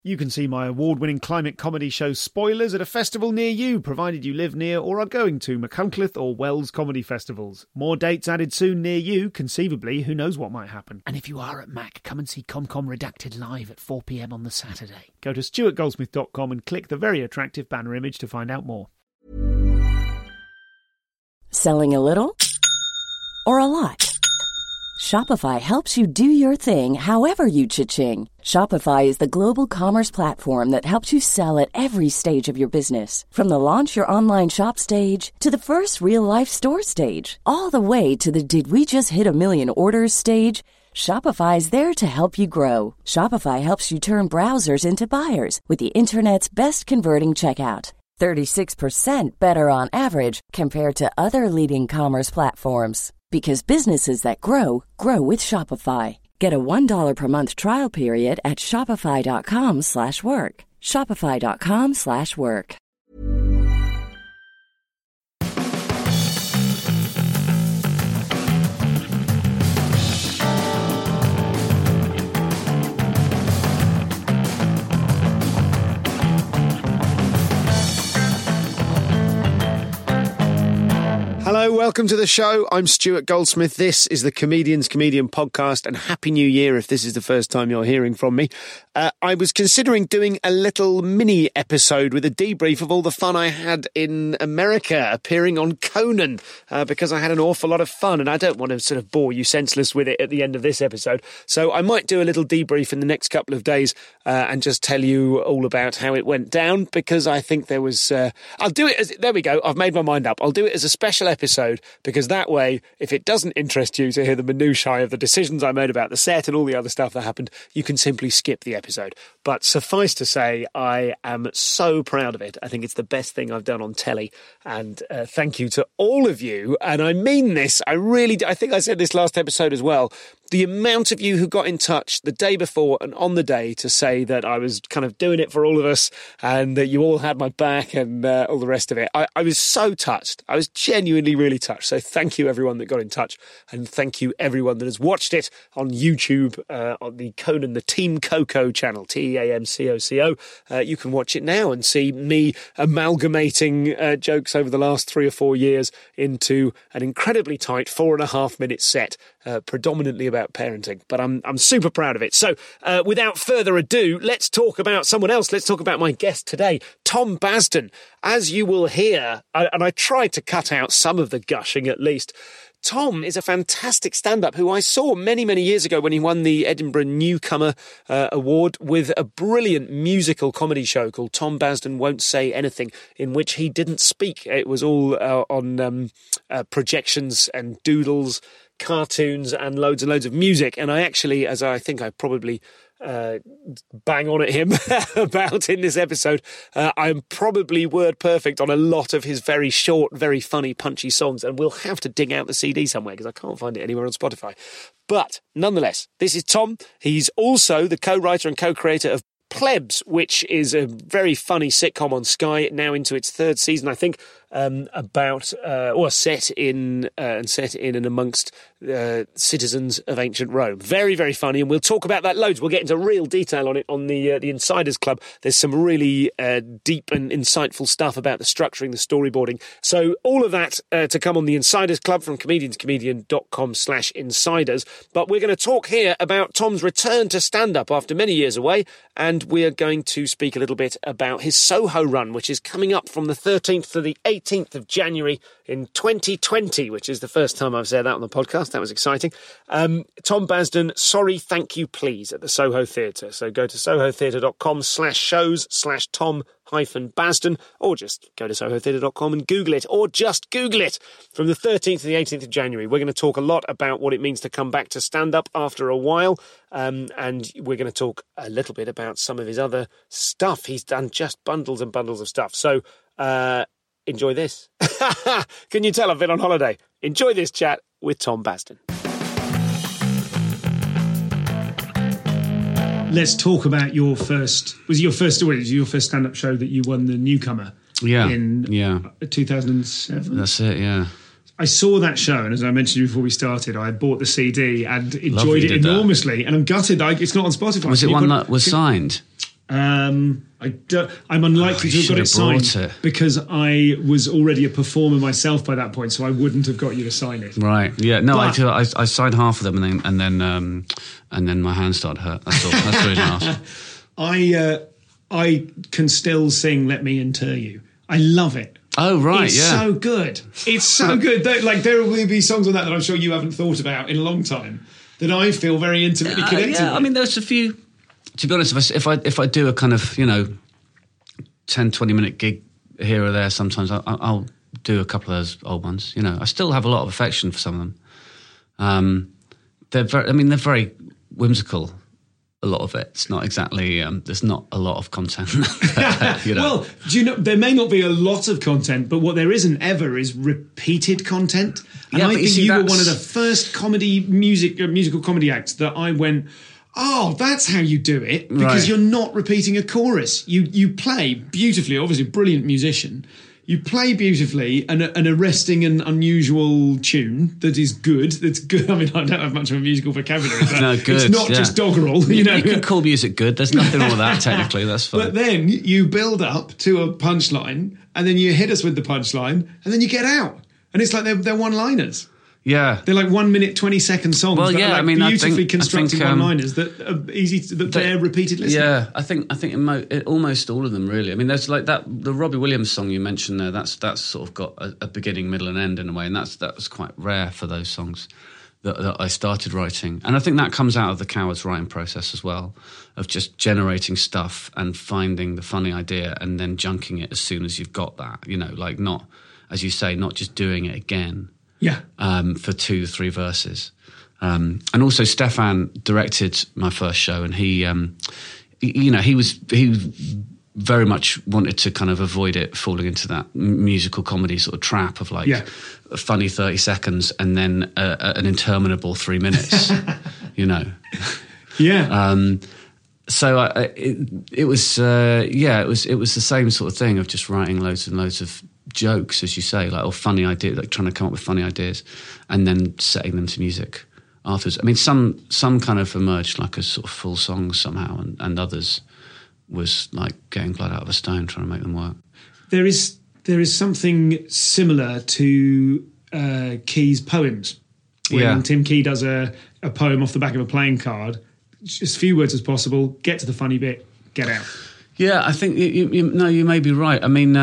You can see my award-winning climate comedy show Spoilers at a festival near you, provided you live near or are going to Machynlleth or Wells comedy festivals. More dates added soon near you. Conceivably, who knows what might happen. And if you are at Mac, come and see ComCom Redacted live at 4 p.m. on the Saturday. Go to stuartgoldsmith.com and click the very attractive banner image to find out more. Selling a little or a lot? Shopify helps you do your thing however you cha-ching. Shopify is the global commerce platform that helps you sell at every stage of your business. From the launch your online shop stage to the first real-life store stage, all the way to the did we just hit a million orders stage. Shopify is there to help you grow. Shopify helps you turn browsers into buyers with the internet's best converting checkout. 36% better on average compared to other leading commerce platforms. Because businesses that grow, grow with Shopify. Get a $1 per month trial period at shopify.com/work. Shopify.com/work. Hello, welcome to the show. I'm Stuart Goldsmith. This is the Comedian's Comedian podcast, and Happy New Year if this is the first time you're hearing from me. I was considering doing a little mini episode with a debrief of all the fun I had in America appearing on Conan, because I had an awful lot of fun, and I don't want to sort of bore you senseless with it at the end of this episode. So I might do a little debrief in the next couple of days and just tell you all about how it went down, because I think there was... I'll do it as... There we go. I've made my mind up. I'll do it as a special episode, because that way, if it doesn't interest you to hear the minutiae of the decisions I made about the set and all the other stuff that happened, you can simply skip the episode. But suffice to say, I am so proud of it. I think it's the best thing I've done on telly. And thank you to all of you. And I mean this. I think I said this last episode as well. The amount of you who got in touch the day before and on the day to say that I was kind of doing it for all of us and that you all had my back and all the rest of it. I was so touched. I was genuinely really touched. So thank you everyone that got in touch, and thank you everyone that has watched it on YouTube, on the Conan, the Team Coco channel, TEAMCOCO. You can watch it now and see me amalgamating jokes over the last 3 or 4 years into an incredibly tight 4.5 minute set, predominantly about parenting, but I'm super proud of it. So without further ado, let's talk about someone else. Let's talk about my guest today, Tom Basden. As you will hear, and I tried to cut out some of the gushing at least, Tom is a fantastic stand-up who I saw many, many years ago when he won the Edinburgh Newcomer Award with a brilliant musical comedy show called Tom Basden Won't Say Anything, in which he didn't speak. It was all on projections and doodles, cartoons and loads of music. And I actually, as I think I probably bang on at him about in this episode, I'm probably word perfect on a lot of his very short, very funny, punchy songs, and we'll have to dig out the CD somewhere because I can't find it anywhere on Spotify. But nonetheless, this is Tom. He's also the co-writer and co-creator of Plebs, which is a very funny sitcom on Sky, now into its 3rd season, I think, set in and amongst citizens of ancient Rome. Very, very funny, and we'll talk about that loads. We'll get into real detail on it on the Insiders Club. There's some really deep and insightful stuff about the structuring, the storyboarding. So all of that to come on the Insiders Club from comedianscomedian.com/insiders. But we're going to talk here about Tom's return to stand-up after many years away, and we're going to speak a little bit about his Soho run, which is coming up from the 13th to the 18th of January in 2020, which is the first time I've said that on the podcast. That was exciting. Tom Basden, Sorry, Thank You, Please, at the Soho Theatre. So go to sohotheatre.com/shows/Tom-Basden, or just go to sohotheatre.com and Google it, or just Google it. From the 13th to the 18th of January, we're going to talk a lot about what it means to come back to stand-up after a while, and we're going to talk a little bit about some of his other stuff. He's done just bundles and bundles of stuff. So enjoy this. Can you tell I've been on holiday? Enjoy this chat with Tom Basden. Let's talk about your first stand-up show that you won the Newcomer in 2007. That's it, yeah. I saw that show, and as I mentioned before we started, I bought the CD and enjoyed it enormously. And I'm gutted, it's not on Spotify. Was it one that was signed? I'm unlikely to have got it signed because I was already a performer myself by that point, so I wouldn't have got you to sign it. Right? Yeah. No, I signed half of them, and then my hand started hurt. That's all. That's the reason I asked. I can still sing "Let Me Inter You." I love it. Oh right, it's so good. It's so good. There will be songs on that I'm sure you haven't thought about in a long time that I feel very intimately connected with. I mean, there's a few. To be honest, if I do a kind of 10-20 minute gig here or there, sometimes I'll do a couple of those old ones. I still have a lot of affection for some of them. They're very whimsical. A lot of it. It's not exactly. There's not a lot of content. Well, there may not be a lot of content, but what there isn't ever is repeated content. And I think you were one of the first musical comedy acts that I went, oh, that's how you do it, because you're not repeating a chorus. You play beautifully. Obviously, brilliant musician. You play beautifully an arresting and unusual tune that is good. That's good. I mean, I don't have much of a musical vocabulary. But no, good. It's not just doggerel. You can call music good. There's nothing wrong with that, technically. That's fine. But then you build up to a punchline, and then you hit us with the punchline, and then you get out. And it's like they're one-liners. Yeah, they're like 1 minute 20-second songs. Well, that are beautifully constructed one-liners that are easy to bear repeated listening. Yeah, I think almost all of them really. I mean, there's like that the Robbie Williams song you mentioned there. That's sort of got a beginning, middle, and end in a way, and that was quite rare for those songs that I started writing. And I think that comes out of the Cowards writing process as well, of just generating stuff and finding the funny idea and then junking it as soon as you've got that. Like not, as you say, not just doing it again. Yeah. For 2-3 verses. And also Stefan directed my first show, and he very much wanted to kind of avoid it falling into that musical comedy sort of trap of a funny 30 seconds and then an interminable 3 minutes, Yeah. So it was the same sort of thing of just writing loads and loads of jokes, as you say, or funny ideas, like trying to come up with funny ideas and then setting them to music afterwards. I mean, some kind of emerged like a sort of full song somehow, and others was like getting blood out of a stone trying to make them work. There is something similar to Key's poems. When Tim Key does a poem off the back of a playing card, as few words as possible, get to the funny bit, get out. Yeah, I think you may be right. I mean,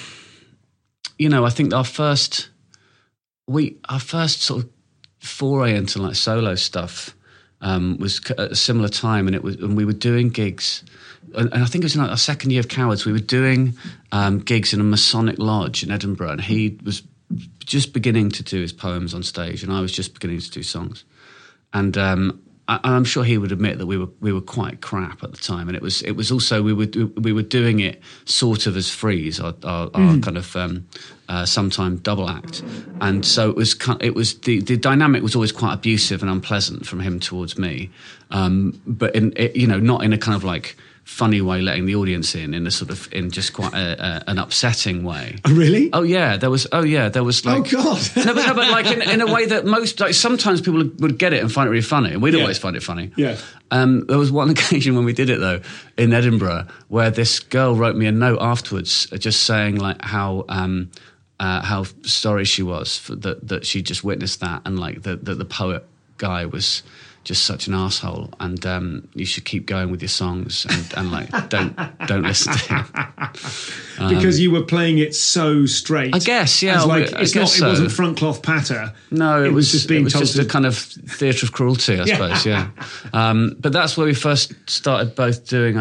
I think our first sort of foray into like solo stuff was at a similar time, and we were doing gigs, and I think it was in like our second year of Cowards. We were doing gigs in a Masonic lodge in Edinburgh, and he was just beginning to do his poems on stage, and I was just beginning to do songs, and I'm sure he would admit that we were quite crap at the time, and it was also we were doing it sort of as Freeze, our kind of sometime double act, and so it was the dynamic was always quite abusive and unpleasant from him towards me, but not in a kind of like funny way, letting the audience in a sort of in just quite an upsetting way. Oh, really? Oh yeah, there was like. Oh God! no, but like in a way that most, like sometimes people would get it and find it really funny, and we'd always find it funny. Yeah. There was one occasion when we did it though in Edinburgh where this girl wrote me a note afterwards, just saying like how sorry she was that she just witnessed that, and like the poet guy was just such an asshole, and you should keep going with your songs and like don't listen to him because you were playing it so straight. I guess, yeah. It wasn't front cloth patter. No, it was just being told just a kind of theatre of cruelty, I suppose. Yeah. But that's where we first started both doing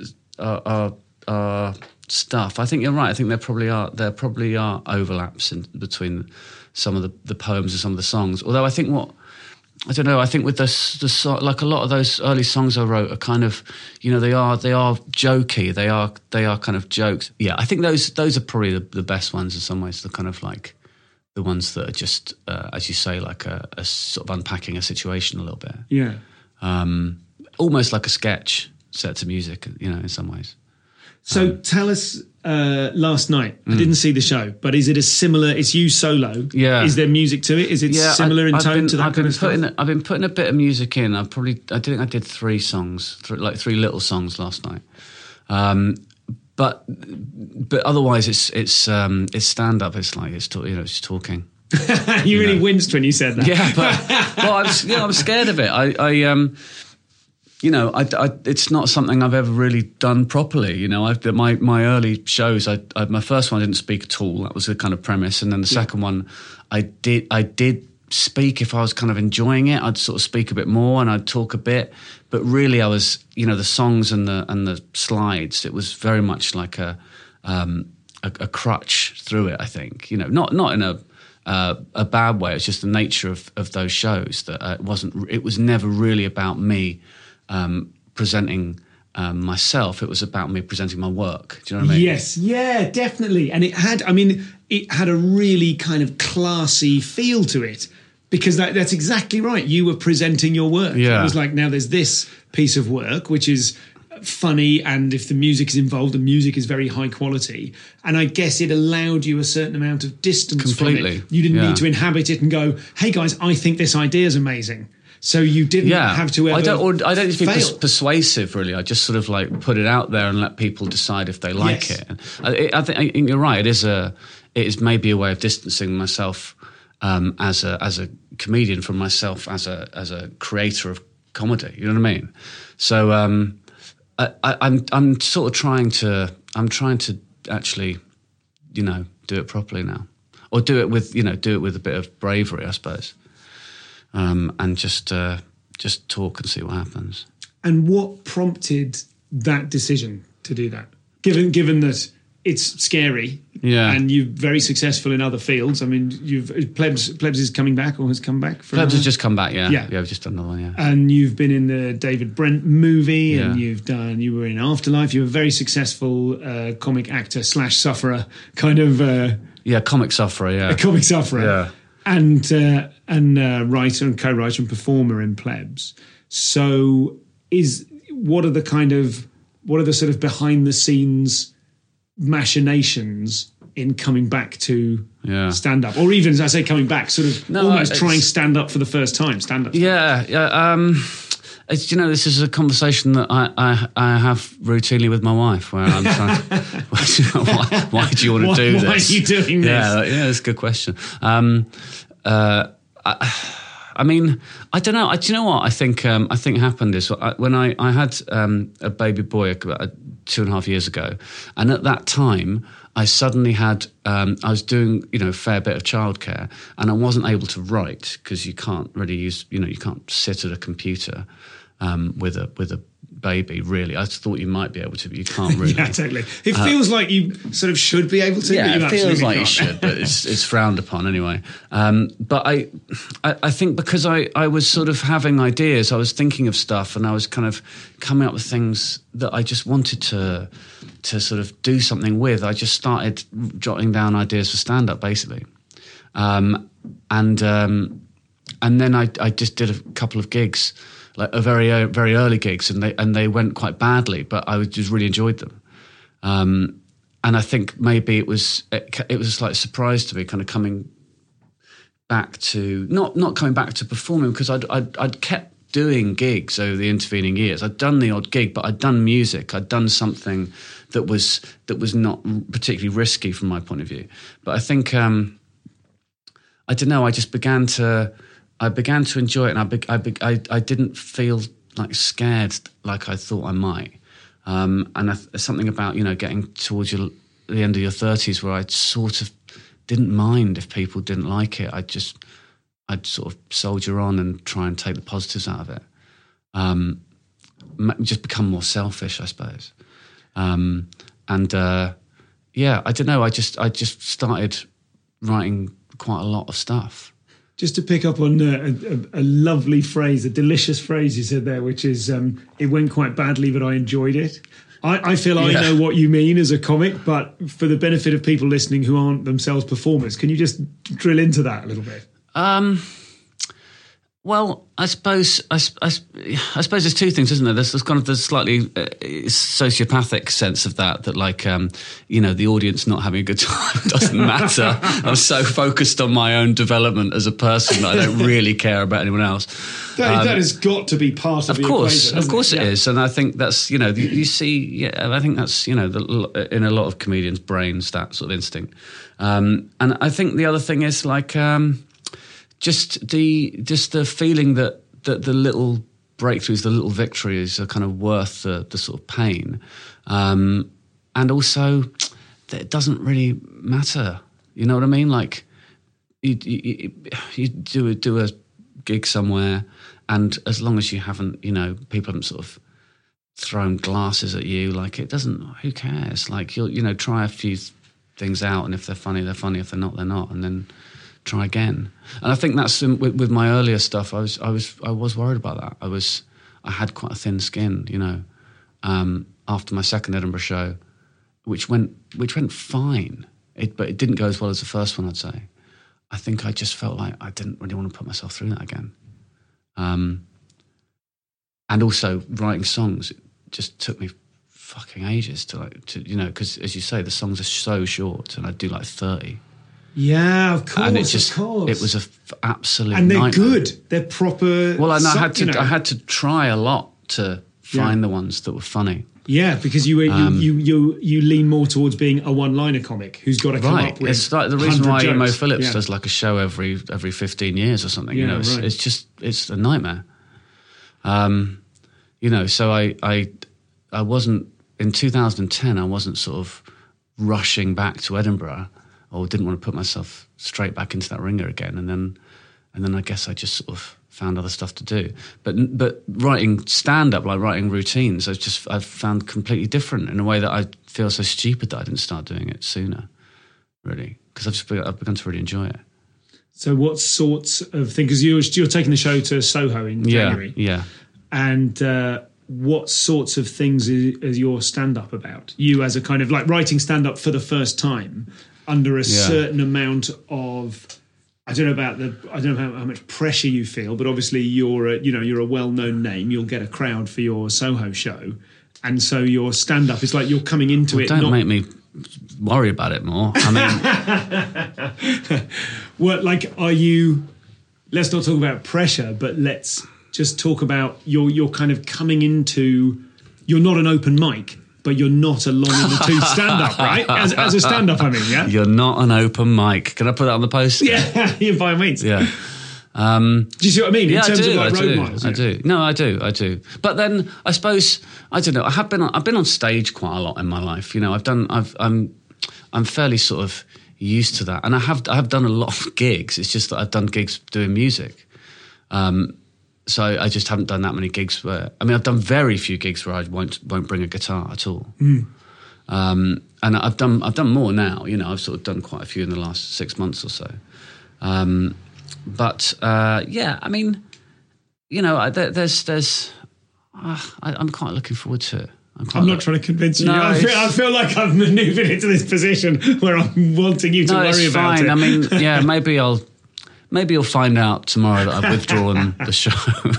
our stuff. I think you're right. I think there probably are overlaps between some of the poems and some of the songs. Although I think I don't know. I think with the like a lot of those early songs I wrote are kind of, they are jokey. They are kind of jokes. Yeah, I think those are probably the best ones in some ways. The kind of like the ones that are just, as you say, like a sort of unpacking a situation a little bit. Yeah. Almost like a sketch set to music, in some ways. So tell us, last night, I didn't see the show, but is it it's you solo? Yeah. Is there music to it? Is it similar in tone to that kind of stuff? I've been putting a bit of music in. I think I did 3 songs, 3 little songs last night. But otherwise, it's stand up. It's like it's talking. You really winced when you said that. Yeah, but I'm scared of it. It's not something I've ever really done properly. My early shows, my first one I didn't speak at all. That was the kind of premise, and then the second one, I did speak if I was kind of enjoying it. I'd sort of speak a bit more and I'd talk a bit, but really I was, the songs and the slides. It was very much like a crutch through it. I think, not in a bad way. It's just the nature of those shows that it was never really about me presenting myself. It was about me presenting my work. Do you know what I mean? Yes, yeah, definitely. And it had a really kind of classy feel to it, because that's exactly right. You were presenting your work. Yeah. It was like, now there's this piece of work which is funny, and if the music is involved, the music is very high quality, and I guess it allowed you a certain amount of distance completely from it. You didn't need to inhabit it and go, hey guys, I think this idea is amazing. So you didn't have to ever I don't need to be fail. persuasive, really. I just sort of like put it out there and let people decide if they like it. And I think you're right. It is maybe a way of distancing myself as a comedian from myself as a creator of comedy. You know what I mean? So I'm sort of trying to actually, do it properly now, or do it with a bit of bravery, I suppose. And just talk and see what happens. And what prompted that decision to do that? Given that it's scary, and you're very successful in other fields. I mean, Plebs is coming back, or has come back. Plebs has just come back. Yeah, we've just done another one. Yeah, and you've been in the David Brent movie, and you were in Afterlife. You were a very successful comic actor / sufferer, kind of. Comic sufferer. Yeah, a comic sufferer. Yeah. And writer and co-writer and performer in Plebs. So what are the sort of behind the scenes machinations in coming back to stand up, or even, as I say, coming back, sort of almost trying stand up for the first time? Stand up. This is a conversation that I have routinely with my wife, where I'm trying. Why do you want to do this? Why are you doing this? Yeah, that's a good question. I mean, I don't know. Do you know what I think happened is when I had a baby boy about 2.5 years ago, and at that time I suddenly had I was doing a fair bit of childcare, and I wasn't able to write because you can't really use you can't sit at a computer with a baby, really. I thought you might be able to, but you can't really. Yeah, totally. It feels like you sort of should be able to. Yeah, but you it feels like can't. you should, but it's frowned upon anyway. But I think because I was sort of having ideas, I was thinking of stuff, and I was kind of coming up with things that I just wanted to sort of do something with. I just started jotting down ideas for stand-up, basically. And then I just did a couple of gigs, like a very early gigs, and they went quite badly, but I just really enjoyed them. And I think maybe it was like a surprise to me, kind of coming back to not coming back to performing, because I'd kept doing gigs over the intervening years. I'd done the odd gig, but I'd done music. I'd done something that was not particularly risky from my point of view. But I think I don't know. I just began to enjoy it, and I didn't feel like scared like I thought I might. And something about getting towards the end of your 30s where I sort of didn't mind if people didn't like it. I'd sort of soldier on and try and take the positives out of it. Just become more selfish, I suppose. I don't know. I just started writing quite a lot of stuff. Just to pick up on a lovely phrase, a delicious phrase you said there, which is, it went quite badly, but I enjoyed it. I feel I know what you mean as a comic, but for the benefit of people listening who aren't themselves performers, can you just drill into that a little bit? Well, I suppose there's two things, isn't there? There's kind of the slightly sociopathic sense of that like, the audience not having a good time doesn't matter. I'm so focused on my own development as a person that I don't really care about anyone else. That has got to be part of the equation. Of course it is. And I think that's, you see, I think that's, in a lot of comedians' brains, that sort of instinct. And I think the other thing is like... Just the feeling that the little breakthroughs, the little victories are kind of worth the sort of pain, and also that it doesn't really matter. You know what I mean? Like you do a gig somewhere, and as long as you haven't, people haven't sort of thrown glasses at you, like it doesn't. Who cares? Like you'll try a few things out, and if they're funny, they're funny. If they're not, and then try again. And I think that's with my earlier stuff. I was worried about that. I had quite a thin skin, after my second Edinburgh show, which went fine. But it didn't go as well as the first one, I'd say. I think I just felt like I didn't really want to put myself through that again. And also writing songs, it just took me fucking ages to because as you say, the songs are so short, and I do like 30. Yeah, of course, and it was a absolute and they're nightmare. Good. They're proper. Well, I had to try a lot to find the ones that were funny. Yeah, because you lean more towards being a one-liner comic who's got to come up with. It's like the reason why jokes. Mo Phillips does like a show every 15 years or something. Yeah, it's a nightmare. So I wasn't in 2010. I wasn't sort of rushing back to Edinburgh, or didn't want to put myself straight back into that ringer again. And then I guess I just sort of found other stuff to do. But writing stand-up, like writing routines, I've found completely different in a way that I feel so stupid that I didn't start doing it sooner, really, because I've begun to really enjoy it. So what sorts of things, because you're taking the show to Soho in January. Yeah. And what sorts of things is your stand-up about? You as a kind of like writing stand-up for the first time, under a certain amount of, I don't know how much pressure you feel, but obviously you're a well-known name. You'll get a crowd for your Soho show, and so your stand-up is like you're coming into it. Don't make me worry about it more. I mean, well, like, are you? Let's not talk about pressure, but let's just talk about you're kind of coming into. You're not an open mic. But you're not a long in the tooth stand-up, right? As a stand-up, I mean, yeah? You're not an open mic. Can I put that on the poster? Yeah, by all means. Yeah. Do you see what I mean? Yeah, in terms of like road miles. I do. No, I do. But then I suppose, I don't know, I've been on stage quite a lot in my life. I'm fairly sort of used to that. And I have done a lot of gigs. It's just that I've done gigs doing music. So I just haven't done that many gigs where... I mean, I've done very few gigs where I won't bring a guitar at all. And I've done more now. I've sort of done quite a few in the last 6 months or so. I mean, I'm quite looking forward to it. I'm not trying to convince you. No, I feel like I've manoeuvred into this position where I'm wanting you to worry about it. I mean, yeah, Maybe you'll find out tomorrow that I've withdrawn the show.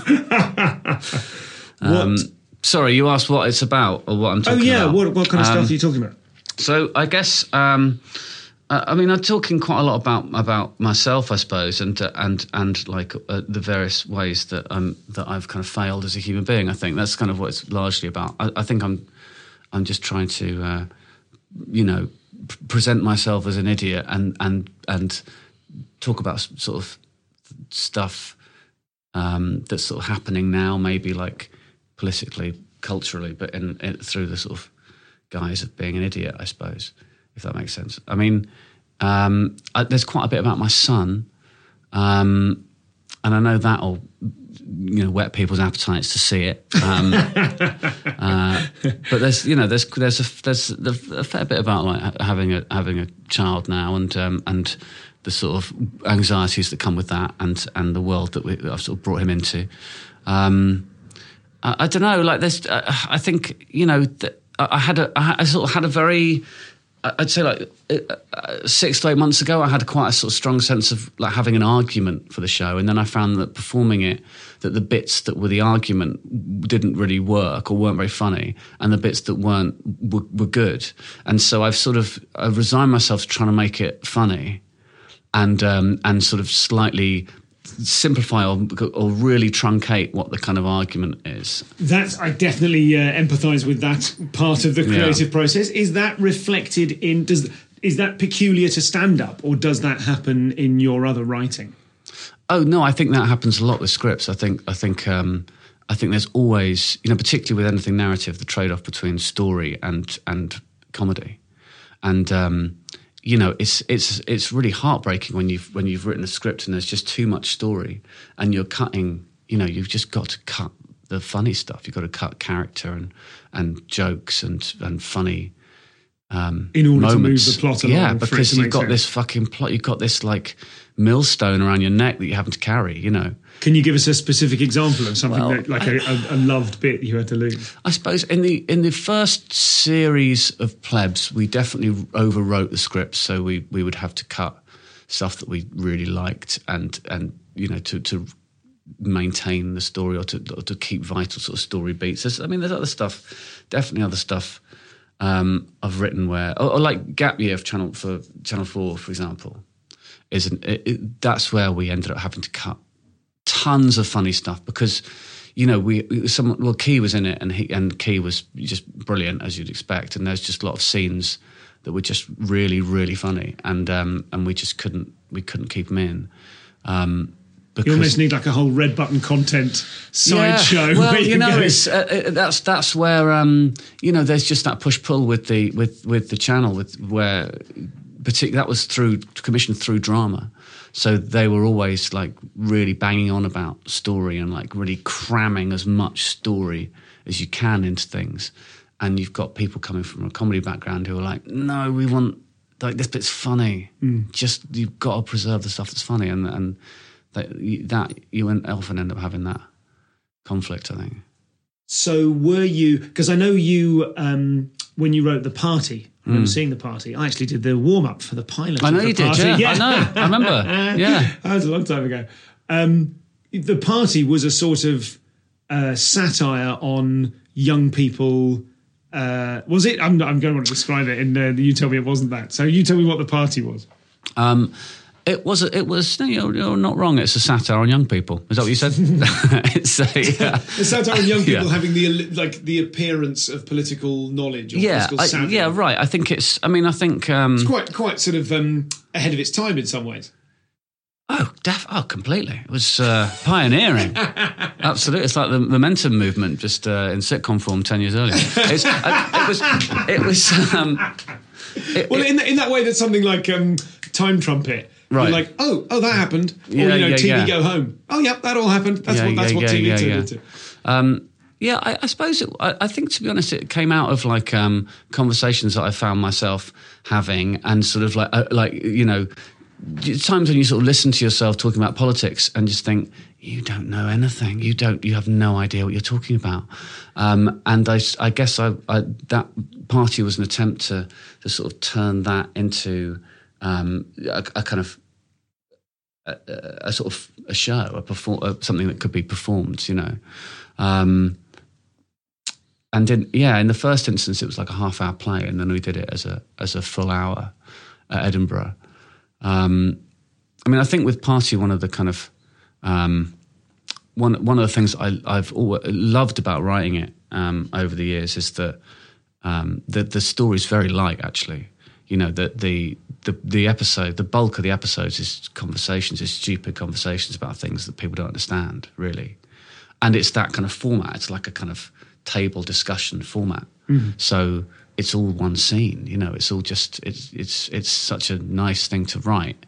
Sorry, you asked what it's about or what I'm talking about. Oh, yeah, what kind of stuff are you talking about? So I guess, I'm talking quite a lot about myself, I suppose, and like the various ways that I've kind of failed as a human being. I think that's kind of what it's largely about. I think I'm just trying to, present myself as an idiot and talk about sort of stuff that's sort of happening now, maybe like politically, culturally, but through the sort of guise of being an idiot, I suppose, if that makes sense. I mean, there's quite a bit about my son, and I know that'll whet people's appetites to see it. But there's a fair bit about like having a child now and the sort of anxieties that come with that, and the world that I've sort of brought him into. I don't know. Like, there's. I think I sort of had a very I'd say like 6 to 8 months ago, I had quite a sort of strong sense of like having an argument for the show, and then I found that performing it, that the bits that were the argument didn't really work or weren't very funny, and the bits that weren't were good. And so I've resigned myself to trying to make it funny, and sort of slightly simplify or really truncate what the kind of argument is. I definitely empathise with that part of the creative process. Is that reflected in? Is that peculiar to stand-up, or does that happen in your other writing? Oh no, I think that happens a lot with scripts. I think there's always, particularly with anything narrative, the trade-off between story and comedy, and. It's really heartbreaking when you've written a script and there's just too much story, and you're cutting. You've just got to cut the funny stuff. You've got to cut character and jokes and funny in order moments. To move the plot along. Yeah, because you've got this fucking plot. You've got this like millstone around your neck that you having to carry. Can you give us a specific example of something a loved bit you had to lose? I suppose in the first series of Plebs, we definitely overwrote the script, so we would have to cut stuff that we really liked and to maintain the story or to keep vital sort of story beats. There's other stuff, definitely other stuff I've written where, or like Gap Year for Channel 4, for example, that's where we ended up having to cut tons of funny stuff because, Key was in it and Key was just brilliant as you'd expect, and there's just a lot of scenes that were just really, really funny, and we just couldn't keep them in. Because you almost need like a whole Red Button content sideshow. Well, it's that's where there's just that push pull with the channel that was commissioned through drama. So they were always like really banging on about story and like really cramming as much story as you can into things. And you've got people coming from a comedy background who are like, no, we want, like, this bit's funny. Just, you've got to preserve the stuff that's funny. And that you often end up having that conflict, I think. So were you, because I know you, when you wrote The Party, I remember seeing The Party. I actually did the warm-up for the pilot. I know you did, yeah. I know, I remember, yeah. That was a long time ago. The Party was a sort of satire on young people. Was it? I'm going to want to describe it, and you tell me it wasn't that. So you tell me what The Party was. It was. You're not wrong. It's a satire on young people. Is that what you said? It's a satire on young people having the appearance of political knowledge. Or political savvy. Right. I think it's. It's quite sort of ahead of its time in some ways. Oh, completely. It was pioneering. Absolutely. It's like the Momentum movement, just in sitcom form 10 years earlier. It was. In that way, that's something like Time Trumpet. Right. You're like, oh, that happened. Or, TV Go Home. Oh, yep, that all happened. That's what TV turned into. I suppose I think, to be honest, it came out of like conversations that I found myself having, and sort of times when you sort of listen to yourself talking about politics and just think, you don't know anything. You have no idea what you're talking about. And I guess that Party was an attempt to sort of turn that into a kind of a sort of a show, something that could be performed, And in the first instance, it was like a half-hour play, and then we did it as a full hour at Edinburgh. I think with Party, one of the kind of one of the things I've always loved about writing it over the years is that the story's very light, actually. That the episode, the bulk of the episodes is conversations, is stupid conversations about things that people don't understand, really. And it's that kind of format. It's like a kind of table discussion format. Mm-hmm. So it's all one scene, it's all just, it's such a nice thing to write.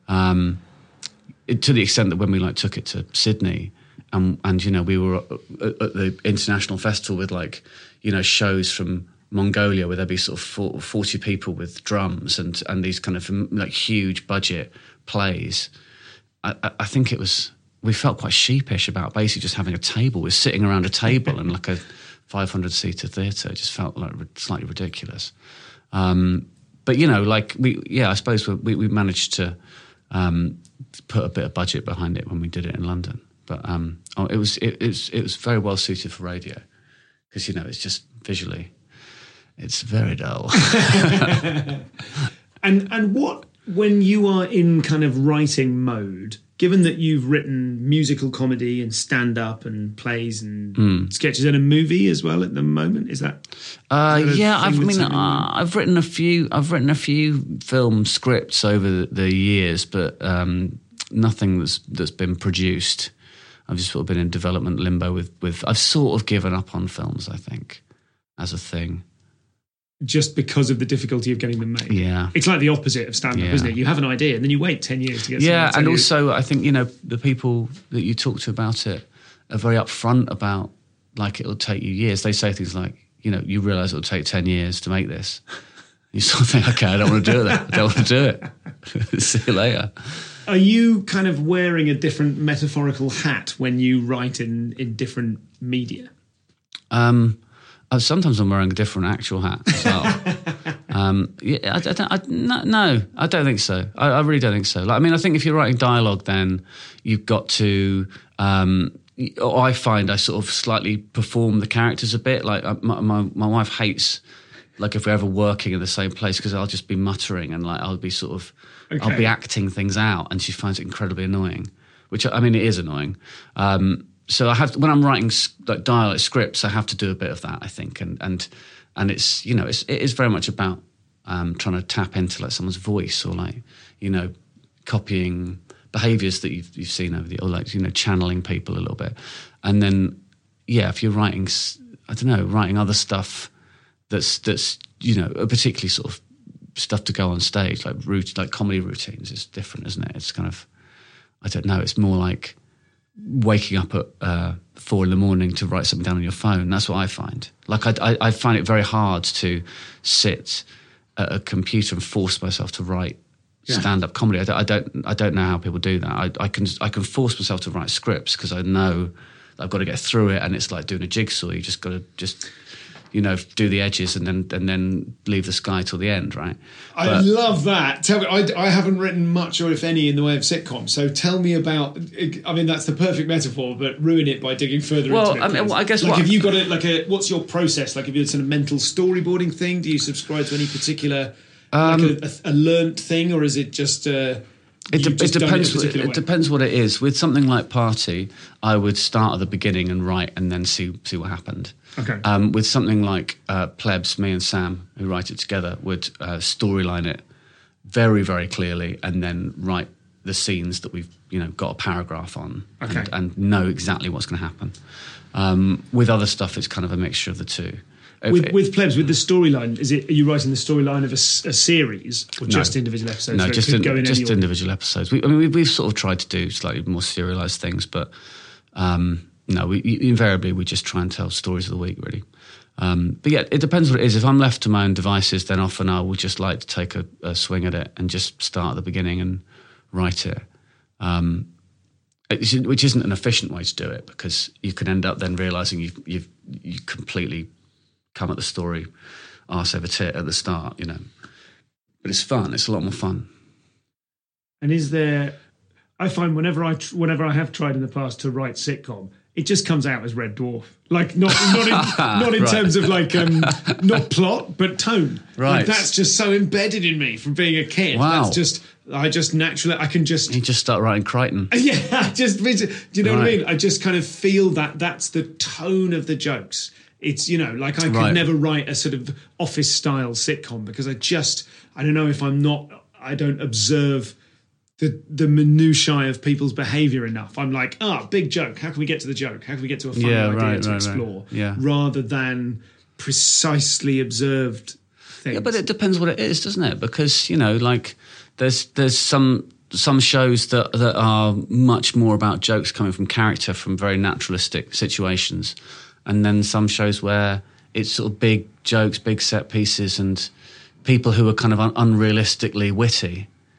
To the extent that when we took it to Sydney and we were at the international festival with shows from Mongolia where there'd be sort of 40 people with drums and these kind of huge budget plays. I think we felt quite sheepish about basically just having a table. We're sitting around a table in like a 500-seater theatre. It just felt like slightly ridiculous. But But I suppose we managed to put a bit of budget behind it when we did it in London. But it was very well suited for radio because it's just visually, it's very dull. And what, when you are in kind of writing mode, given that you've written musical comedy and stand-up and plays and sketches and a movie as well at the moment, is that? I've written a few film scripts over the years, but nothing that's been produced. I've just sort of been in development limbo with. I've sort of given up on films, I think, as a thing. Just because of the difficulty of getting them made. Yeah. It's like the opposite of stand-up, isn't it? You have an idea and then you wait 10 years to get something. Yeah, and also I think, the people that you talk to about it are very upfront about, like, it'll take you years. They say things like, you realise it'll take 10 years to make this. You sort of think, okay, I don't want to do that. I don't want to do it. See you later. Are you kind of wearing a different metaphorical hat when you write in different media? Sometimes I'm wearing a different actual hat as well. No, I don't think so. I really don't think so. I think if you're writing dialogue, then you've got to. I find I sort of slightly perform the characters a bit. Like my wife hates, like, if we're ever working in the same place, because I'll just be muttering and I'll be sort of, I'll be acting things out, and she finds it incredibly annoying. Which it is annoying. So I have, when I'm writing like dialect scripts, I have to do a bit of that, I think, and it's it is very much about trying to tap into like someone's voice, or like copying behaviours that you've seen over the, or like channeling people a little bit, and then if you're writing writing other stuff that's particularly sort of stuff to go on stage, like comedy routines, is different, isn't it? It's kind of, I don't know, it's more like waking up at 4 a.m. to write something down on your phone. That's what I find. Like I find it very hard to sit at a computer and force myself to write stand-up comedy. I don't know how people do that. I can force myself to write scripts because I know I've got to get through it, and it's like doing a jigsaw. You just got to do the edges and then leave the sky till the end, right? I love that. Tell me, I haven't written much, or if any, in the way of sitcoms. So tell me about. I mean, that's the perfect metaphor, but ruin it by digging further into it. I guess. Have you got what's your process? Like, have you a sort of mental storyboarding thing? Do you subscribe to any particular a learnt thing, or is it just? It depends what it is. With something like Party, I would start at the beginning and write, and then see what happened. Okay. With something like Plebs, me and Sam, who write it together, would storyline it very, very clearly, and then write the scenes that we've got a paragraph on, and know exactly what's going to happen. With other stuff, it's kind of a mixture of the two. With Plebs, with the storyline, are you writing the storyline of a series, or just individual episodes? No, just individual episodes. We've sort of tried to do slightly more serialised things, but no, invariably we just try and tell stories of the week, really. But yeah, it depends what it is. If I'm left to my own devices, then often I would just like to take a swing at it and just start at the beginning and write it. Which isn't an efficient way to do it, because you can end up then realising you completely come at the story arse over tit at the start, But it's fun. It's a lot more fun. And is there? I find whenever I have tried in the past to write sitcom, it just comes out as Red Dwarf. Like not in right. terms of like not plot but tone. Right. Like, that's just so embedded in me from being a kid. Wow. That's just I just naturally You just start writing Crichton. Yeah, do you know what I mean? I just kind of feel that's the tone of the jokes. It's, like I could never write a sort of office style sitcom, because I don't know if I don't observe the minutiae of people's behaviour enough. I'm like, big joke. How can we get to the joke? How can we get to a funny idea to explore? Right. Yeah. Rather than precisely observed things. Yeah, but it depends what it is, doesn't it? Because, like there's some shows that are much more about jokes coming from character, from very naturalistic situations. And then some shows where it's sort of big jokes, big set pieces, and people who are kind of unrealistically witty.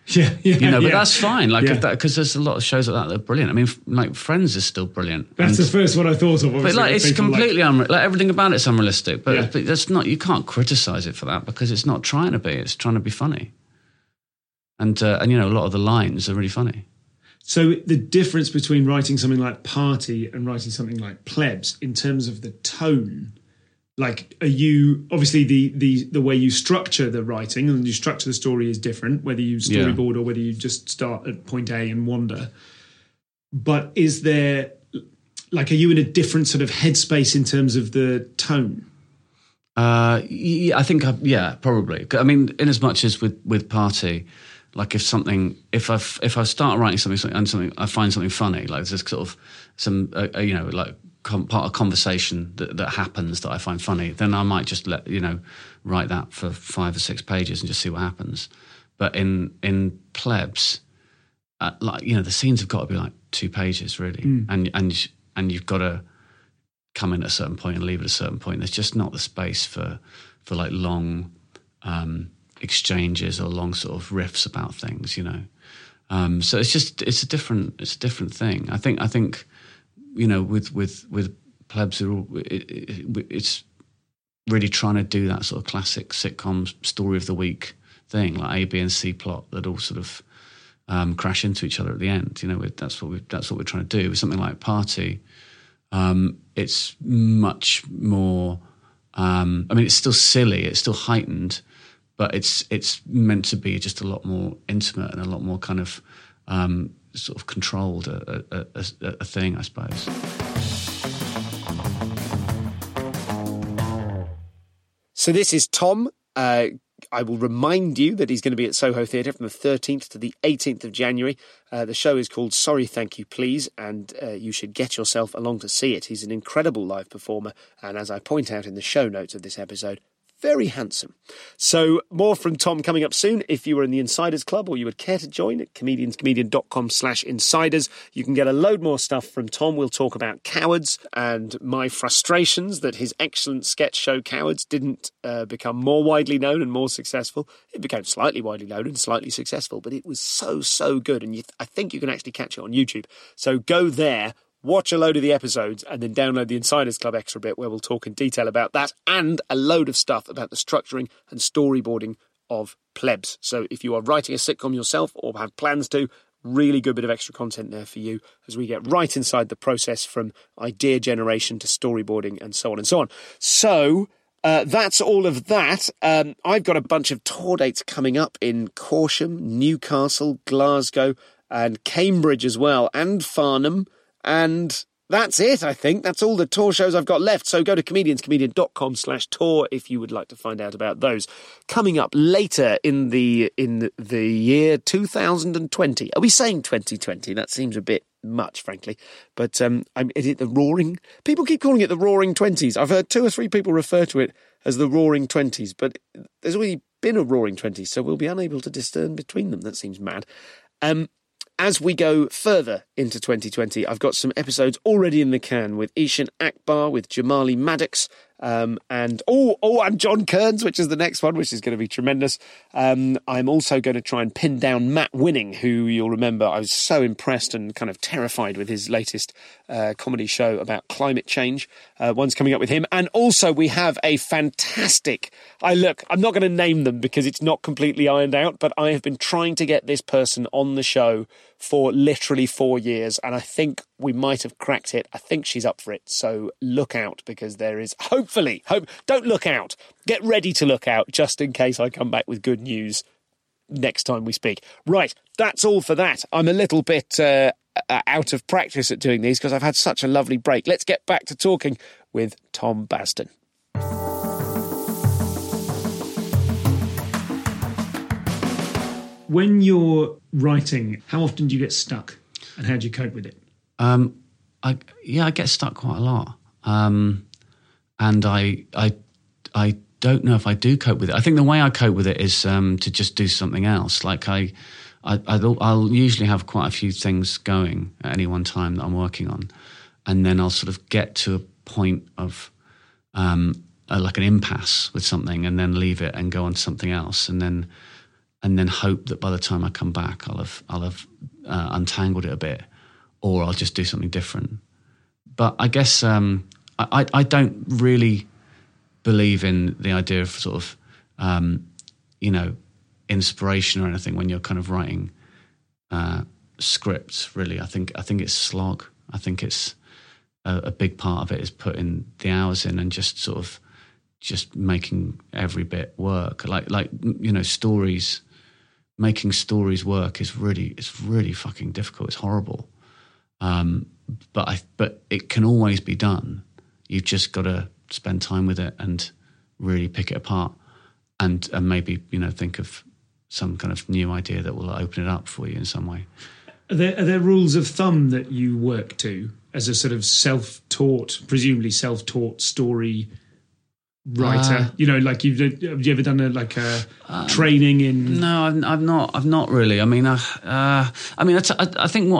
Yeah, but that's fine. Like, Yeah. because there's a lot of shows like that are brilliant. I mean, like Friends is still brilliant. That's the first one I thought of. But like, it's completely like everything about it's unrealistic. But, Yeah. but that's not. You can't criticize it for that because it's not trying to be. It's trying to be funny. And a lot of the lines are really funny. So the difference between writing something like Party and writing something like Plebs in terms of the tone, like, are you obviously the way you structure the writing and you structure the story is different, whether you storyboard or whether you just start at point A and wander. But is there, like, are you in a different sort of headspace in terms of the tone? Yeah, I think, probably. I mean, in as much as with Party, like if I start writing something I find something funny, like there's sort of some part of conversation that happens that I find funny, then I might just write that for 5 or 6 pages and just see what happens. But in Plebs, the scenes have got to be like 2 pages really, and you've got to come in at a certain point and leave at a certain point. There's just not the space for like long exchanges or long sort of riffs about things, So it's a different thing. I think with Plebs, it's really trying to do that sort of classic sitcom story of the week thing, like A, B, and C plot that all sort of crash into each other at the end. That's what we're trying to do. With something like Party, it's much more. It's still silly, it's still heightened, but it's meant to be just a lot more intimate and a lot more kind of sort of controlled a thing, I suppose. So this is Tom. I will remind you that he's going to be at Soho Theatre from the 13th to the 18th of January. The show is called Sorry, Thank You, Please, and you should get yourself along to see it. He's an incredible live performer, and as I point out in the show notes of this episode, very handsome. So more from Tom coming up soon. If you were in the Insiders Club or you would care to join at comedianscomedian.com/insiders, you can get a load more stuff from Tom. We'll talk about Cowards and my frustrations that his excellent sketch show Cowards didn't become more widely known and more successful. It became slightly widely known and slightly successful, but it was so good. And I think you can actually catch it on YouTube. So go there, watch a load of the episodes, and then download the Insiders Club extra bit where we'll talk in detail about that and a load of stuff about the structuring and storyboarding of Plebs. So if you are writing a sitcom yourself or have plans to, really good bit of extra content there for you as we get right inside the process from idea generation to storyboarding and so on and so on. So that's all of that. I've got a bunch of tour dates coming up in Corsham, Newcastle, Glasgow, and Cambridge as well, and Farnham. And that's it, I think. That's all the tour shows I've got left. So go to comedianscomedian.com/tour if you would like to find out about those. Coming up later in the year 2020. Are we saying 2020? That seems a bit much, frankly. But is it the Roaring? People keep calling it the Roaring 20s. I've heard 2 or 3 people refer to it as the Roaring 20s, but there's already been a Roaring 20s, so we'll be unable to discern between them. That seems mad. As we go further into 2020, I've got some episodes already in the can with Ishan Akbar, with Jamali Maddox, and John Kearns, which is the next one, which is going to be tremendous. I'm also going to try and pin down Matt Winning, who you'll remember I was so impressed and kind of terrified with his latest comedy show about climate change. One's coming up with him. And also we have a fantastic... I'm not going to name them because it's not completely ironed out, but I have been trying to get this person on the show for literally 4 years, and I think we might have cracked it. I think she's up for it, so look out, because there is don't look out. Get ready to look out, just in case I come back with good news next time we speak. Right, that's all for that. I'm a little bit out of practice at doing these because I've had such a lovely break. Let's get back to talking with Tom Basden. When you're writing, how often do you get stuck, and how do you cope with it? I get stuck quite a lot, and I don't know if I do cope with it. I think the way I cope with it is to just do something else. Like I'll usually have quite a few things going at any one time that I'm working on, and then I'll sort of get to a point of like an impasse with something, and then leave it and go on to something else, and then and then hope that by the time I come back, I'll have untangled it a bit, or I'll just do something different. But I guess I don't really believe in the idea of sort of inspiration or anything when you're kind of writing scripts. Really, I think it's slog. I think it's a big part of it is putting the hours in and just sort of just making every bit work. Like stories. Making stories work it's really fucking difficult. It's horrible. But it can always be done. You've just got to spend time with it and really pick it apart, and maybe think of some kind of new idea that will open it up for you in some way. Are there rules of thumb that you work to as a sort of presumably self-taught story writer? Have you ever done a training in? No, I've not really. I mean, I think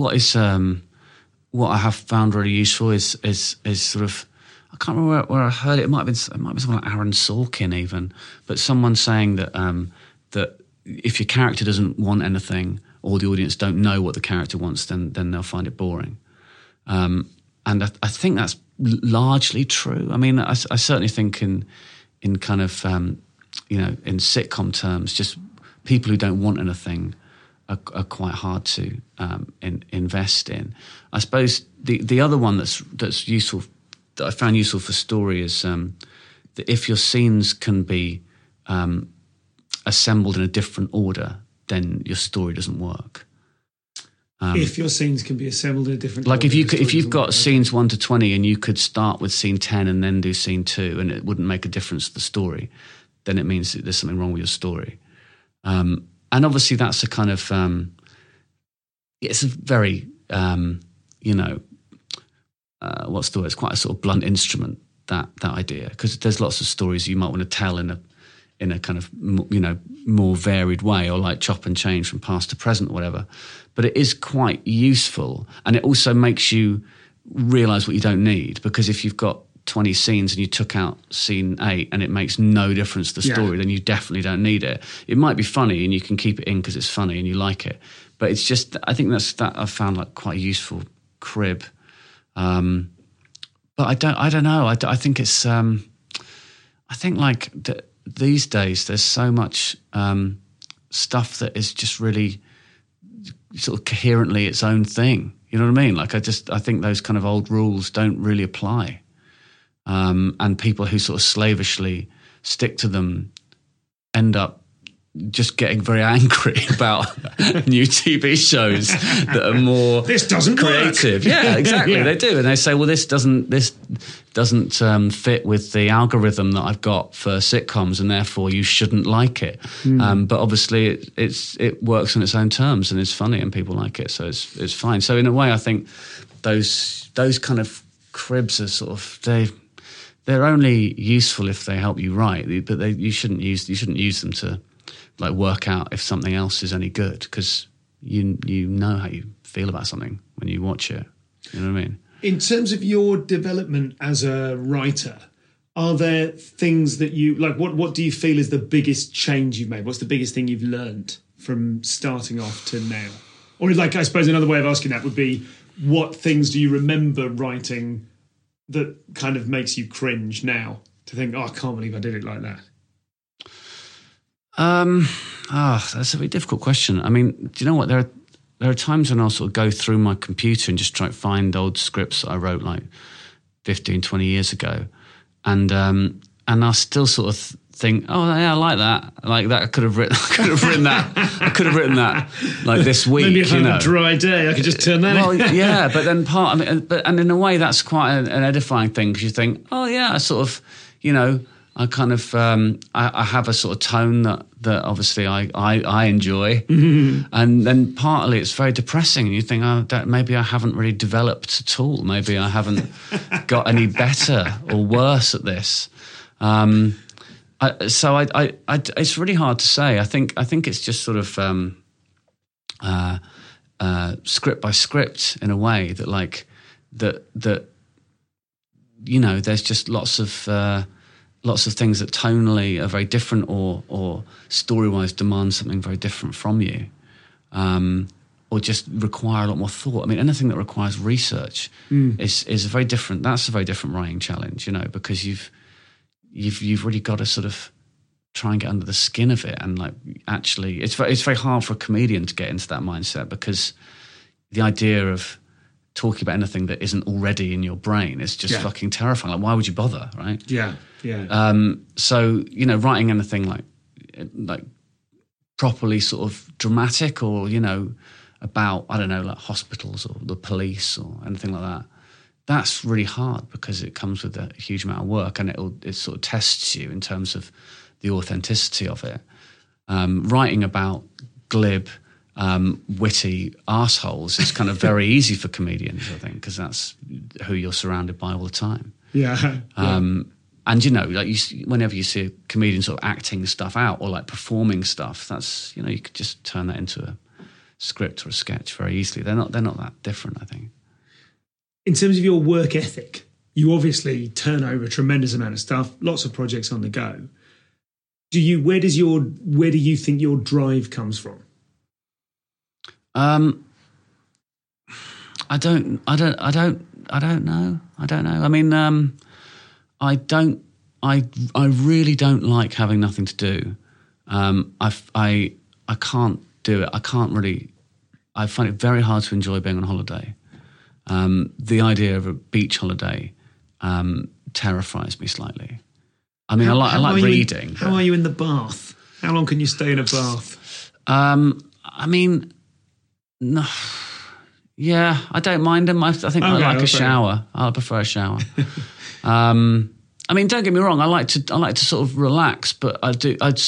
what I have found really useful is sort of, I can't remember where I heard it. It might have been someone like Aaron Sorkin even, but someone saying that that if your character doesn't want anything, or the audience don't know what the character wants, then they'll find it boring. And I think that's largely true. I mean, I certainly think in kind of in sitcom terms, just people who don't want anything are quite hard to invest in. I suppose the other one that's useful, that I found useful for story, is that if your scenes can be assembled in a different order, then your story doesn't work. If your scenes can be assembled in a different like order, if you've got scenes 1 to 20 and you could start with scene 10 and then do scene 2 and it wouldn't make a difference to the story, then it means that there's something wrong with your story. And obviously that's a kind of it's a very what's the word? It's quite a sort of blunt instrument, that idea, because there's lots of stories you might want to tell in a kind of more varied way, or like chop and change from past to present or whatever. But it is quite useful, and it also makes you realise what you don't need, because if you've got 20 scenes and you took out scene 8 and it makes no difference to the story, then you definitely don't need it. It might be funny and you can keep it in because it's funny and you like it, but it's just, I think that I've found like quite a useful crib. But I don't know. I think it's I think like these days there's so much stuff that is just really sort of coherently its own thing. You know what I mean? Like I think those kind of old rules don't really apply. And people who sort of slavishly stick to them end up just getting very angry about new TV shows that are more this doesn't creative. Work. Yeah, exactly. Yeah. They do, and they say, "Well, this doesn't fit with the algorithm that I've got for sitcoms, and therefore you shouldn't like it." But obviously, it works on its own terms, and it's funny, and people like it, so it's fine. So in a way, I think those kind of cribs are sort of they're only useful if they help you write, but you shouldn't use them to like work out if something else is any good, because you know how you feel about something when you watch it. You know what I mean? In terms of your development as a writer, are there things that you like? What do you feel is the biggest change you've made? What's the biggest thing you've learned from starting off to now? Or like, I suppose another way of asking that would be, what things do you remember writing that kind of makes you cringe now to think, oh, I can't believe I did it like that? That's a very difficult question. I mean, do you know what? There are times when I'll sort of go through my computer and just try to find old scripts that I wrote like 15, 20 years ago. And I'll still sort of think, oh yeah, I like that. I could have written that like this week. Maybe if I had a dry day, I could just turn that in. Well, yeah, but then and in a way that's quite an edifying thing, because you think, oh yeah, I sort of, I kind of I have a sort of tone that obviously I enjoy, and then partly it's very depressing, and you think, oh, maybe I haven't really developed at all. Maybe I haven't got any better or worse at this. It's really hard to say. I think it's just sort of script by script in a way that like that there's just lots of lots of things that tonally are very different or story-wise demand something very different from you, or just require a lot more thought. I mean, anything that requires research is a very different. That's a very different writing challenge, because you've really got to sort of try and get under the skin of it, and like actually, it's very hard for a comedian to get into that mindset, because the idea of talking about anything that isn't already in your brain is just fucking terrifying. Like, why would you bother, right? Yeah. So writing anything like properly sort of dramatic, or about, I don't know, like hospitals or the police or anything like that, that's really hard, because it comes with a huge amount of work, and it sort of tests you in terms of the authenticity of it. Writing about glib, witty arseholes is kind of very easy for comedians, I think, because that's who you're surrounded by all the time. Yeah. And whenever you see a comedian sort of acting stuff out or like performing stuff, that's you could just turn that into a script or a sketch very easily. They're not that different, I think. In terms of your work ethic, you obviously turn over a tremendous amount of stuff, lots of projects on the go. Where do you think your drive comes from? I don't know. I mean, I really don't like having nothing to do. I can't do it. I find it very hard to enjoy being on holiday. The idea of a beach holiday terrifies me slightly. I mean, I like reading. How are you in the bath? How long can you stay in a bath? I mean, no. Yeah, I don't mind them. I think I like a shower. I prefer a shower. I mean, don't get me wrong. I like to sort of relax, but I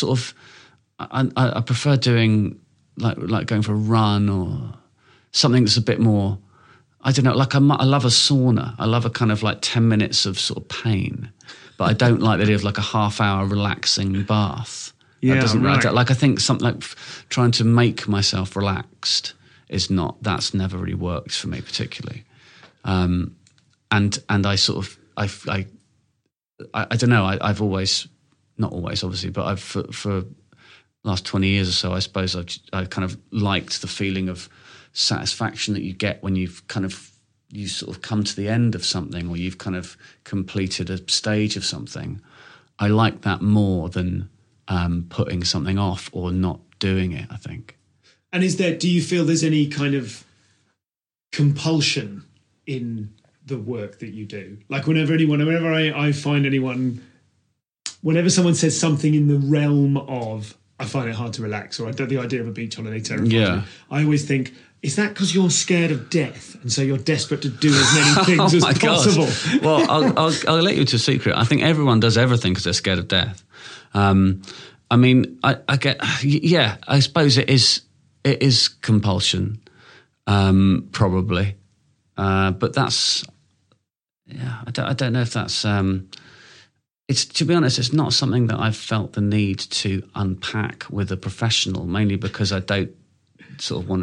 prefer doing like going for a run or something that's a bit more. I don't know. Like I love a sauna. I love a kind of like 10 minutes of sort of pain, but I don't like the idea of like a half-hour relaxing bath. Yeah, that doesn't, right. I think something like trying to make myself relaxed is not. That's never really worked for me particularly. And I sort of I don't know. I've always, not always obviously, but I've for last 20 years or so, I suppose I kind of liked the feeling of satisfaction that you get when you sort of come to the end of something, or you've kind of completed a stage of something. I like that more than putting something off or not doing it, I think. And do you feel there's any kind of compulsion in the work that you do? Like whenever I find anyone, whenever someone says something in the realm of, I find it hard to relax, or the idea of a beach holiday terrifies me, I always think, is that because you're scared of death and so you're desperate to do as many things as possible? Gosh. Well, I'll let you into a secret. I think everyone does everything because they're scared of death. I mean, I get, yeah, I suppose it is compulsion, probably. But that's, yeah, I don't know if that's, it's, to be honest, it's not something that I've felt the need to unpack with a professional, mainly because I don't want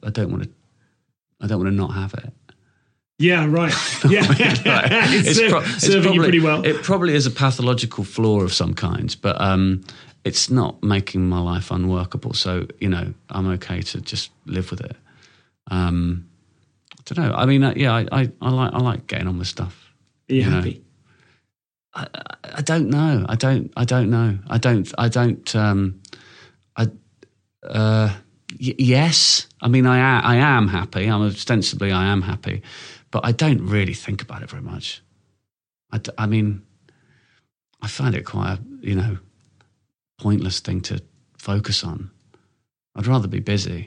to not have it. Yeah, right. Yeah, it's serving you pretty well. It probably is a pathological flaw of some kind, but it's not making my life unworkable. So I'm okay to just live with it. I don't know. I mean, I like getting on with stuff. Are you happy? I don't know. I don't know. Yes. I mean, I am happy. Ostensibly I am happy, but I don't really think about it very much. I mean, I find it quite a, pointless thing to focus on. I'd rather be busy.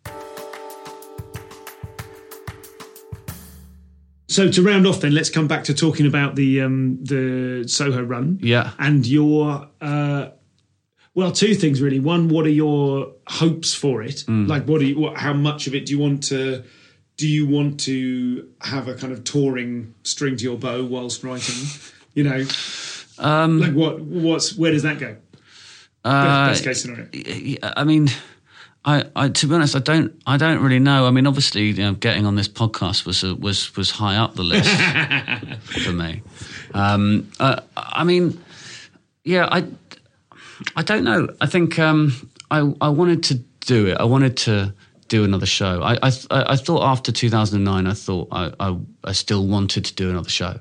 So to round off then, let's come back to talking about the Soho run. Yeah. And your, two things really. One, what are your hopes for it? Like how much of it do you want to have a kind of touring string to your bow whilst writing? Like where does that go? Best case scenario. I mean, I to be honest, I don't really know. I mean, obviously, getting on this podcast was high up the list for me. I mean, Yeah, I don't know. I think I wanted to do it. I wanted to do another show. I thought after 2009, I thought I still wanted to do another show.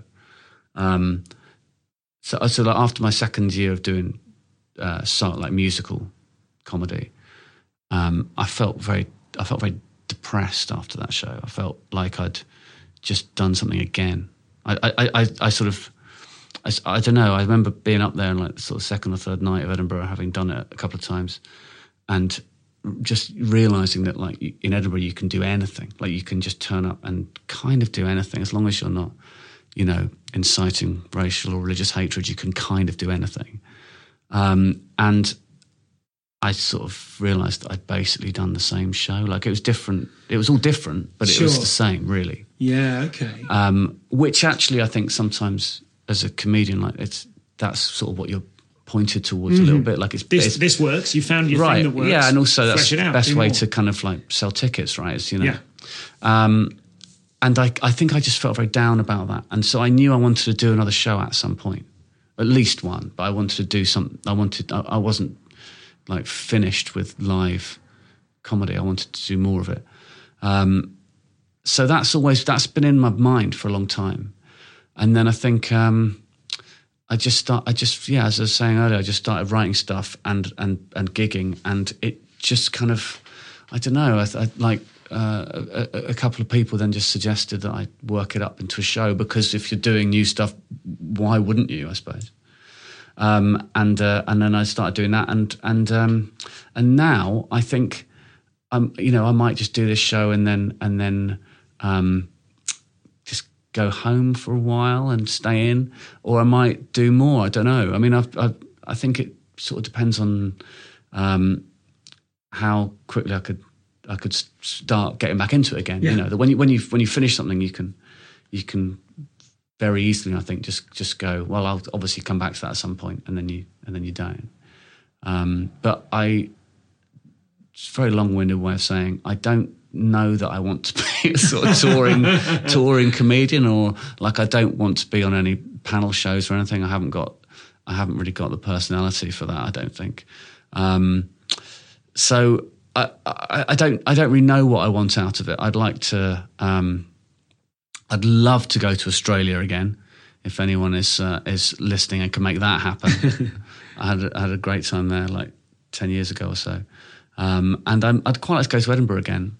So like after my second year of doing like musical comedy, I felt very depressed after that show. I felt like I'd just done something again. I sort of, I don't know. I remember being up there on like the sort of second or third night of Edinburgh, having done it a couple of times, and just realising that like in Edinburgh you can do anything. Like you can just turn up and kind of do anything as long as you're not, you know, inciting racial or religious hatred. You can kind of do anything. And I sort of realised that I'd basically done the same show. Like it was different. It was all different, but it was the same, really. Yeah, okay. Which actually I think sometimes as a comedian, like that's sort of what you're pointed towards a little bit. Like this works. You found your thing that works. Yeah, and also that's the out, best way more. to kind of like sell tickets, right? It's, you know. Yeah. And I think I just felt very down about that. And so I knew I wanted to do another show at some point, at least one. But I wanted to do something. I wasn't like finished with live comedy. I wanted to do more of it. So that's been in my mind for a long time. And then I think as I was saying earlier, I just started writing stuff and gigging, and it just kind of, I don't know, I like a couple of people then just suggested that I work it up into a show, because if you're doing new stuff, why wouldn't you, I suppose? And then I started doing that, and now I think you know, I might just do this show and then just go home for a while and stay in, or I might do more. I don't know. I mean, I think it sort of depends on how quickly I could start getting back into it again. Yeah. You know, that when you finish something, you can very easily, I think, just go, well, I'll obviously come back to that at some point, and then you don't. But it's a very long-winded way of saying I don't know that I want to be a sort of touring comedian, or like I don't want to be on any panel shows or anything. I haven't really got the personality for that, I don't think. So I don't really know what I want out of it. I'd like to. I'd love to go to Australia again. If anyone is listening and can make that happen, I had a great time there like 10 years ago or so. And I'd quite like to go to Edinburgh again.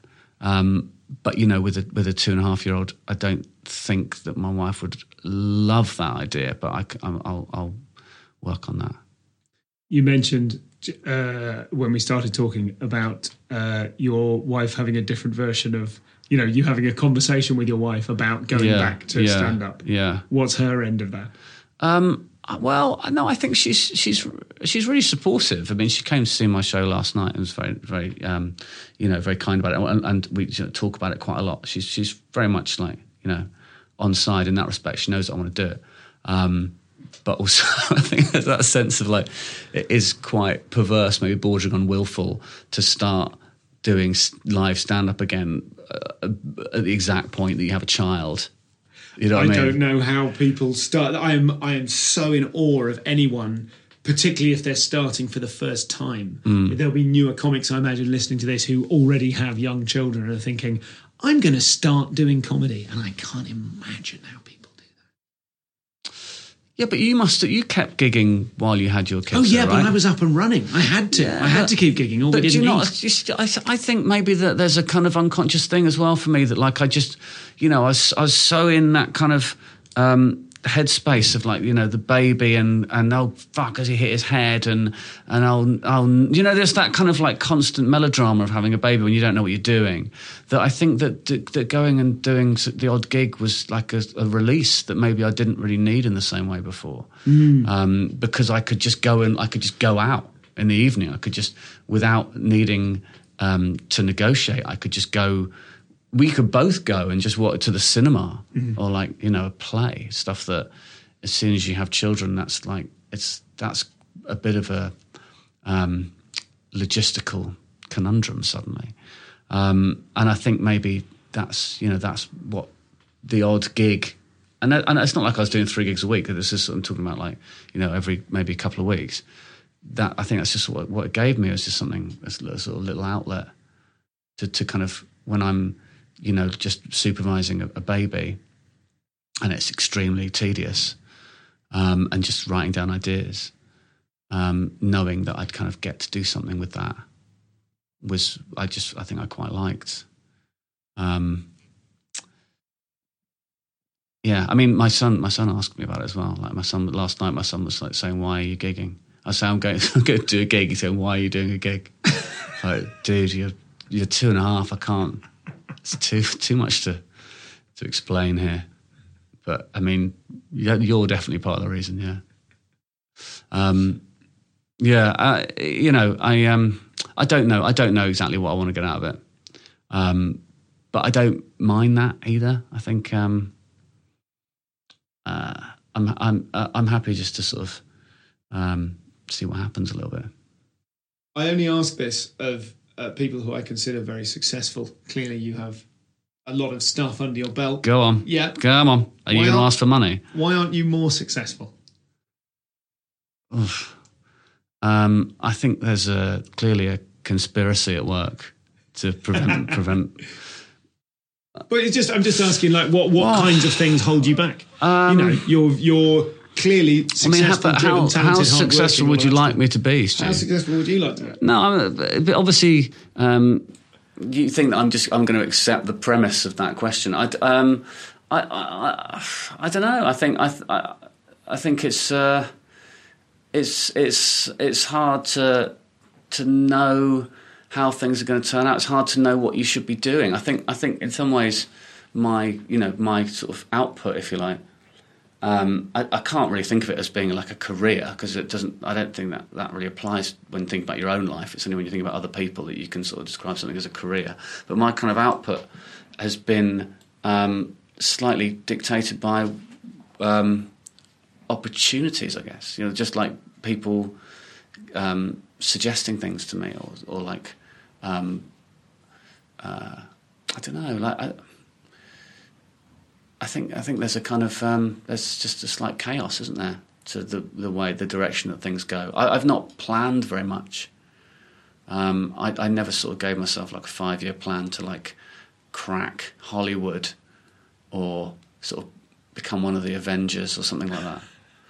But you know, with a 2.5-year-old, I don't think that my wife would love that idea. But I'll work on that. You mentioned when we started talking about your wife having a different version of, you know, you having a conversation with your wife about going back to stand up. Yeah. What's her end of that? Well, no, I think she's really supportive. I mean, she came to see my show last night and was very, very, you know, very kind about it. And we talk about it quite a lot. She's very much like, you know, on side in that respect. She knows that I want to do it. But also, I think there's that sense of like, it is quite perverse, maybe bordering on willful, to start doing live stand-up again at the exact point that you have a child. You know what I mean? Don't know how people start. I am so in awe of anyone, particularly if they're starting for the first time. There'll be newer comics, I imagine, listening to this who already have young children and are thinking, I'm going to start doing comedy. And I can't imagine how people do that. Yeah, but you kept gigging while you had your kids. Oh yeah, right? but I was up and running. I had to. I had to keep gigging. But do you know, I think maybe that there's a kind of unconscious thing as well for me that, like, I just, you know, I was so in that kind of headspace of, like, you know, the baby and oh fuck, as he hit his head and I'll you know, there's that kind of like constant melodrama of having a baby when you don't know what you're doing, that I think that going and doing the odd gig was like a release that maybe I didn't really need in the same way before. Because I could just go out in the evening. I could just, without needing to negotiate, I could just go. We could both go and just walk to the cinema or, like, you know, a play, stuff that as soon as you have children, that's like, that's a bit of a logistical conundrum suddenly. And I think maybe that's what the odd gig And it's not like I was doing 3 gigs a week. This is, I'm talking about like, every maybe a couple of weeks. That, I think that's just what it gave me. It was just something, a sort of little outlet to kind of, when I'm, just supervising a baby and it's extremely tedious, and just writing down ideas, knowing that I'd kind of get to do something with that I think I quite liked. Yeah, I mean, my son asked me about it as well. Like last night, my son was like saying, "Why are you gigging?" I said, "I'm going to do a gig." He said, "Why are you doing a gig?" Like, dude, you're 2.5. I can't. It's too much to explain here. But I mean, you're definitely part of the reason. Yeah. I don't know. I don't know exactly what I want to get out of it. But I don't mind that either. I think I'm happy just to sort of see what happens a little bit. I only ask this of people who I consider very successful. Clearly, you have a lot of stuff under your belt. Go on. Yeah. Come on. Are you going to ask for money? Why aren't you more successful? I think there's clearly a conspiracy at work to prevent. But I'm just asking, like, what kinds of things hold you back? You're clearly successful, driven, talented, how successful would you like me to be, Stu? How successful would you like to be? No, but obviously, you think that I'm going to accept the premise of that question. I don't know. I think it's hard to know how things are going to turn out. It's hard to know what you should be doing. I think in some ways my sort of output, if you like, I can't really think of it as being like a career, because it doesn't. I don't think that really applies when thinking about your own life. It's only when you think about other people that you can sort of describe something as a career. But my kind of output has been slightly dictated by opportunities, I guess. Just like people suggesting things to me, or like I don't know, like. I think there's a kind of there's just a slight chaos, isn't there, to the direction that things go. I've not planned very much. I never sort of gave myself like a 5-year plan to like crack Hollywood or sort of become one of the Avengers or something like that,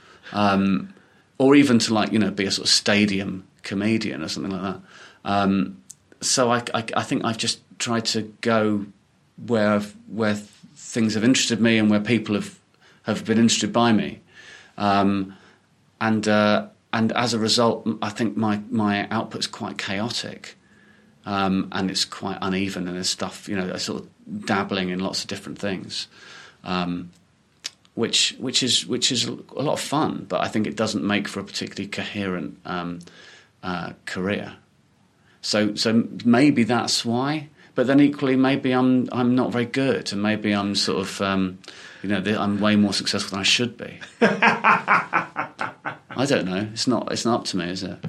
or even to like be a sort of stadium comedian or something like that. So I think I've just tried to go where things have interested me and where people have been interested by me, and as a result, I think my output's quite chaotic, and it's quite uneven, and there's stuff sort of dabbling in lots of different things, which is a lot of fun, but I think it doesn't make for a particularly coherent career. So maybe that's why. But then equally, maybe I'm not very good, and maybe I'm sort of, I'm way more successful than I should be. I don't know. It's not up to me, is it?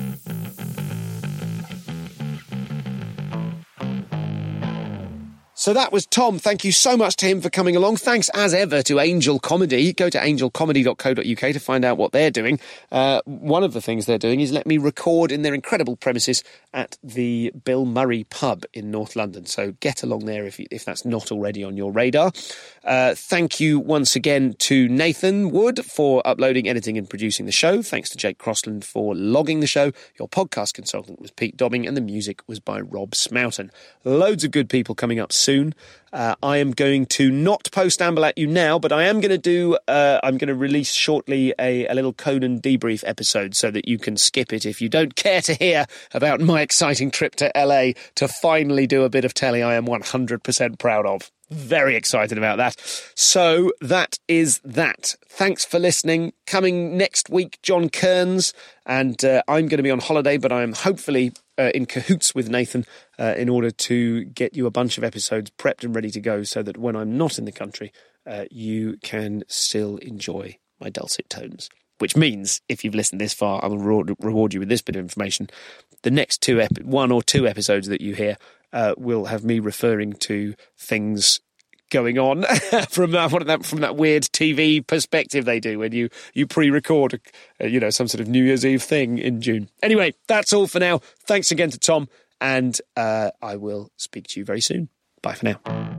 So that was Tom. Thank you so much to him for coming along. Thanks as ever to Angel Comedy. Go to angelcomedy.co.uk to find out what they're doing. One of the things they're doing is let me record in their incredible premises at the Bill Murray pub in North London. So get along there if that's not already on your radar. Thank you once again to Nathan Wood for uploading, editing and producing the show. Thanks to Jake Crossland for logging the show. Your podcast consultant was Pete Dobbing and the music was by Rob Smoughton. Loads of good people coming up soon. I am going to not post Amble at you now, but I am going to do. I'm going to release shortly a little Conan debrief episode so that you can skip it if you don't care to hear about my exciting trip to LA to finally do a bit of telly I am 100% proud of. Very excited about that. So that is that. Thanks for listening. Coming next week, John Kearns, and I'm going to be on holiday, but I'm hopefully in cahoots with Nathan in order to get you a bunch of episodes prepped and ready to go so that when I'm not in the country, you can still enjoy my dulcet tones. Which means, if you've listened this far, I will reward you with this bit of information. The next 1 or 2 episodes that you hear will have me referring to things going on from that weird TV perspective they do when you pre-record, some sort of New Year's Eve thing in June. Anyway, that's all for now. Thanks again to Tom, and I will speak to you very soon. Bye for now.